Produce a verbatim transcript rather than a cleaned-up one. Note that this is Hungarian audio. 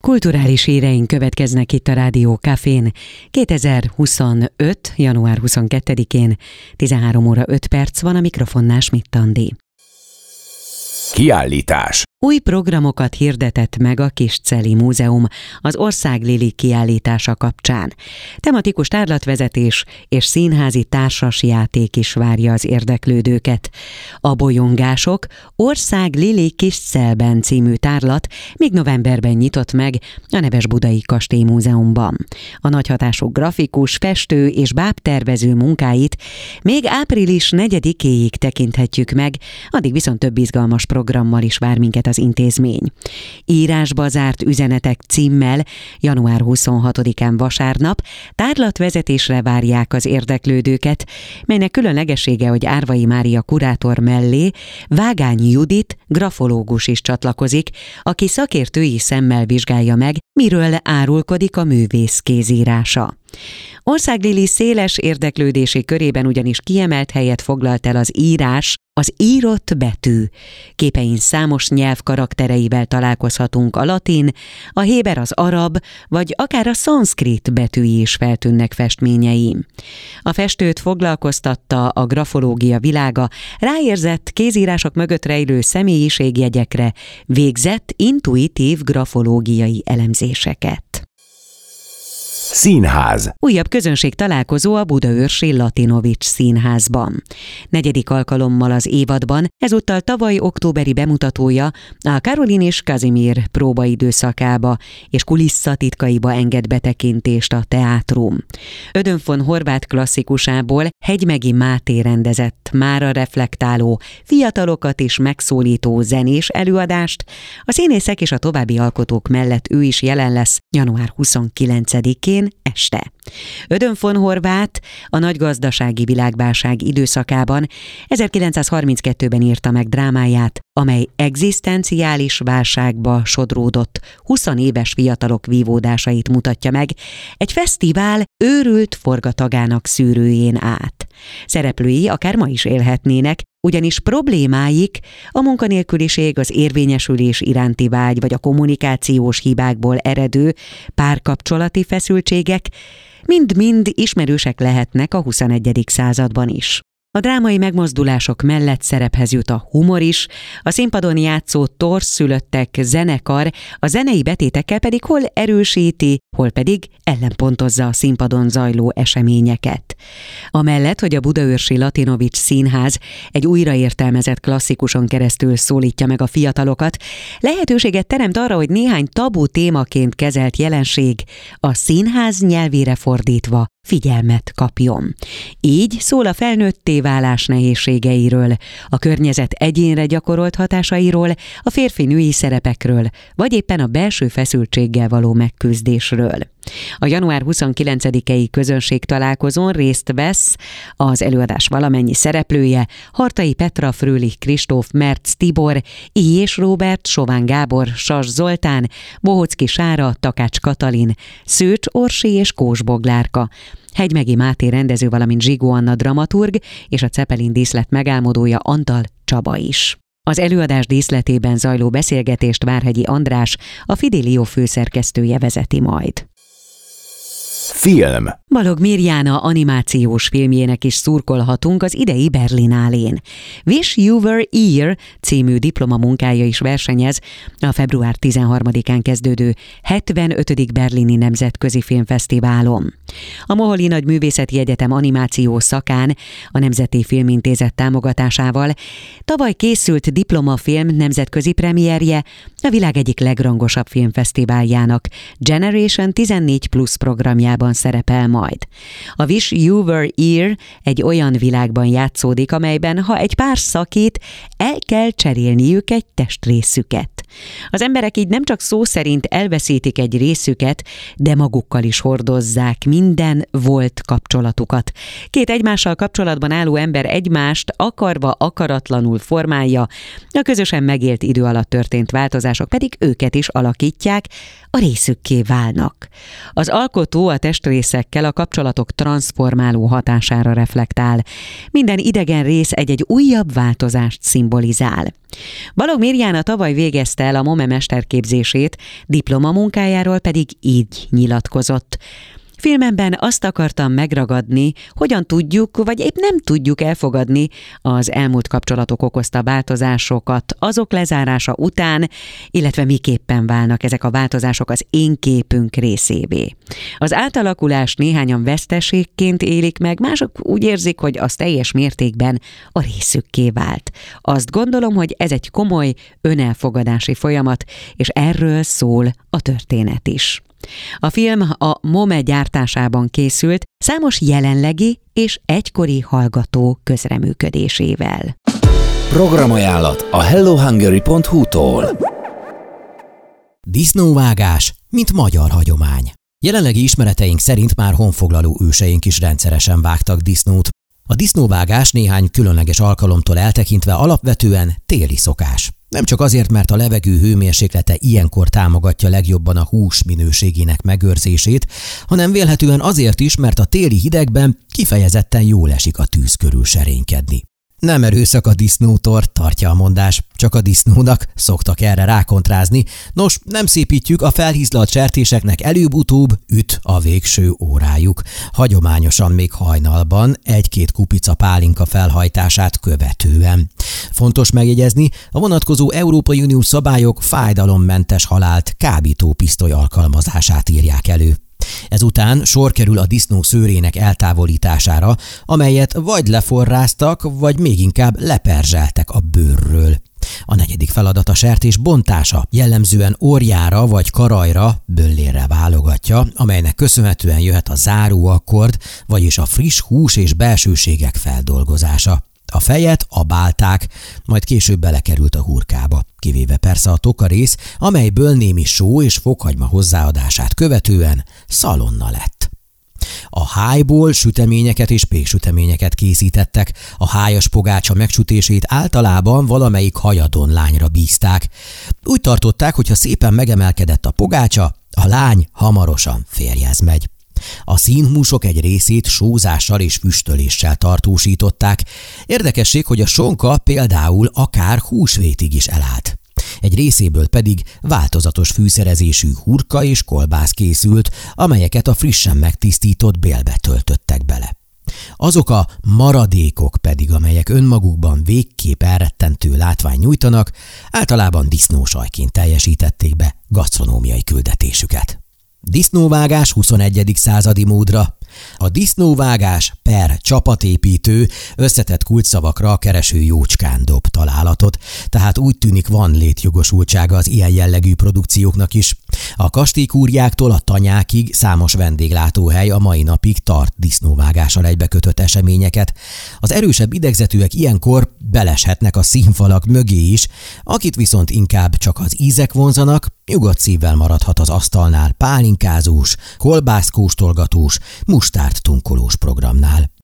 Kulturális híreink következnek itt a Rádió Cafén kétezer-huszonöt. január huszonkettedikén, tizenhárom óra öt perc van, a mikrofonnál Schmidt Andi. Kiállítás. Új programokat hirdetett meg a Kisceli Múzeum az Országlili kiállítása kapcsán. Tematikus tárlatvezetés és színházi társasjáték is várja az érdeklődőket. A Bolyongások Országlili Kiscelben című tárlat még novemberben nyitott meg a Nebesbudai Kastélymúzeumban. A nagyhatású grafikus, festő és bábtervező munkáit még április negyedikéig tekinthetjük meg, addig viszont több izgalmas programmal is vár minket az intézmény. Írásba zárt üzenetek címmel január huszonhatodikán vasárnap tárlatvezetésre várják az érdeklődőket, melynek különlegessége, hogy Árvai Mária kurátor mellé Vágány Judit grafológus is csatlakozik, aki szakértői szemmel vizsgálja meg, miről árulkodik a művész kézírása. Országlili széles érdeklődési körében ugyanis kiemelt helyet foglalt el az írás, az írott betű. Képein számos nyelv karaktereivel találkozhatunk, a latin, a héber, az arab, vagy akár a szanszkrit betűi is feltűnnek festményeim. A festőt foglalkoztatta a grafológia világa, ráérzett kézírások mögött rejlő személyiségjegyekre, végzett intuitív grafológiai elemzéseket. Színház. Újabb közönség találkozó a budaörsi Latinovics Színházban. Negyedik alkalommal az évadban, ezúttal tavaly októberi bemutatója a Karolin és Kazimír próbaidőszakába és kulisszatitkaiba enged betekintést a teátrum. Ödön von Horváth klasszikusából Hegymegi Máté rendezett, mára reflektáló, fiatalokat is megszólító zenés előadást, a színészek és a további alkotók mellett ő is jelen lesz január huszonkilencedikén este. Ödön von Horváth a nagy gazdasági világválság időszakában ezerkilencszázharminckettőben írta meg drámáját, amely egzisztenciális válságba sodródott huszonéves fiatalok vívódásait mutatja meg egy fesztivál őrült forgatagának szűrőjén át. Szereplői akár ma is élhetnének, ugyanis problémáik, a munkanélküliség, az érvényesülés iránti vágy vagy a kommunikációs hibákból eredő párkapcsolati feszültségek mind-mind ismerősek lehetnek a huszonegyedik században is. A drámai megmozdulások mellett szerephez jut a humor is, a színpadon játszó torszszülöttek zenekar a zenei betétekkel pedig hol erősíti, hol pedig ellenpontozza a színpadon zajló eseményeket. Amellett, hogy a budaörsi Latinovics Színház egy újraértelmezett klasszikuson keresztül szólítja meg a fiatalokat, lehetőséget teremt arra, hogy néhány tabu témaként kezelt jelenség a színház nyelvére fordítva figyelmet kapjon. Így szól a felnőtté válás nehézségeiről, a környezet egyénre gyakorolt hatásairól, a férfi-női szerepekről, vagy éppen a belső feszültséggel való megküzdésről. A január huszonkilencedikei közönség találkozón részt vesz az előadás valamennyi szereplője: Hartai Petra, Frölich Kristóf, Merz Tibor, Ilyés Róbert, Sován Gábor, Sas Zoltán, Bohocki Sára, Takács Katalin, Szőcs Orsi és Kós Boglárka, Hegymegi Máté rendező, valamint Zsigó Anna dramaturg és a Zeppelin díszlet megálmodója Antal Csaba is. Az előadás díszletében zajló beszélgetést Várhegyi András, a Fidelio főszerkesztője vezeti majd. Film. Balogh Mirjana animációs filmjének is szurkolhatunk az idei Berlinálén. Wish You Were Here című diplomamunkája is versenyez a február tizenharmadikán kezdődő hetvenötödik berlini nemzetközi filmfesztiválon. A Moholy Nagyművészeti Egyetem animáció szakán a Nemzeti Filmintézet támogatásával tavaly készült diplomafilm nemzetközi premierje a világ egyik legrangosabb filmfesztiváljának, Generation tizennégy plusz programjában szerepel majd. A Wish You Were Here egy olyan világban játszódik, amelyben ha egy pár szakít, el kell cserélniük egy testrészüket. Az emberek így nem csak szó szerint elveszítik egy részüket, de magukkal is hordozzák minden volt kapcsolatukat. Két egymással kapcsolatban álló ember egymást akarva akaratlanul formálja, a közösen megélt idő alatt történt változások pedig őket is alakítják, a részükké válnak. Az alkotó a testrészekkel a kapcsolatok transformáló hatására reflektál. Minden idegen rész egy-egy újabb változást szimbolizál. Balogh Mirjana tavaly végezte kezdte el a MOME mesterképzését, diplomamunkájáról pedig így nyilatkozott. Filmemben azt akartam megragadni, hogyan tudjuk, vagy épp nem tudjuk elfogadni az elmúlt kapcsolatok okozta változásokat azok lezárása után, illetve miképpen válnak ezek a változások az én képünk részévé. Az átalakulást néhányan veszteségként élik meg, mások úgy érzik, hogy az teljes mértékben a részükké vált. Azt gondolom, hogy ez egy komoly önelfogadási folyamat, és erről szól a történet is. A film a MOME gyártásában készült, számos jelenlegi és egykori hallgató közreműködésével. Programajánlat a hello hungary pont hu-tól. Disznóvágás, mint magyar hagyomány. Jelenlegi ismereteink szerint már honfoglaló őseink is rendszeresen vágtak disznót. A disznóvágás néhány különleges alkalomtól eltekintve alapvetően téli szokás. Nem csak azért, mert a levegő hőmérséklete ilyenkor támogatja legjobban a hús minőségének megőrzését, hanem vélhetően azért is, mert a téli hidegben kifejezetten jól esik a tűz körül serénykedni. Nem erőszak a disznótort, tartja a mondás, csak a disznónak szoktak erre rákontrázni. Nos, nem szépítjük, a felhízlalt sertéseknek előbb-utóbb üt a végső órájuk. Hagyományosan még hajnalban, egy-két kupica pálinka felhajtását követően. Fontos megjegyezni, a vonatkozó Európai Uniós szabályok fájdalommentes halált kábítópisztoly alkalmazását írják elő. Ezután sor kerül a disznó szőrének eltávolítására, amelyet vagy leforráztak, vagy még inkább leperzseltek a bőrről. A negyedik feladat a sertés bontása, jellemzően orjára vagy karajra, böllérre válogatja, amelynek köszönhetően jöhet a záróakkord, vagyis a friss hús és belsőségek feldolgozása. A fejet abálták, majd később belekerült a hurkába, kivéve persze a tokarész, amelyből némi só és fokhagyma hozzáadását követően szalonna lett. A hájból süteményeket és péksüteményeket készítettek, a hájas pogácsa megsütését általában valamelyik hajadon lányra bízták. Úgy tartották, hogy ha szépen megemelkedett a pogácsa, a lány hamarosan férjhez megy. A színhúsok egy részét sózással és füstöléssel tartósították. Érdekesség, hogy a sonka például akár húsvétig is elállt. Egy részéből pedig változatos fűszerezésű hurka és kolbász készült, amelyeket a frissen megtisztított bélbe töltöttek bele. Azok a maradékok pedig, amelyek önmagukban végképp elrettentő látvány nyújtanak, általában disznósajként teljesítették be gasztronómiai küldetésüket. Disznóvágás huszonegyedik századi módra. A disznóvágás per csapatépítő összetett kulcsszavakra a kereső jócskán dob találatot, tehát úgy tűnik van létjogosultsága az ilyen jellegű produkcióknak is. A kastélykúriáktól a tanyákig számos vendéglátóhely a mai napig tart disznóvágással egybekötött eseményeket. Az erősebb idegzetűek ilyenkor beleshetnek a színfalak mögé is, akit viszont inkább csak az ízek vonzanak, nyugodt szívvel maradhat az asztalnál pálinkázós, kolbászkóstolgatós, mustárt tunkolós programnál.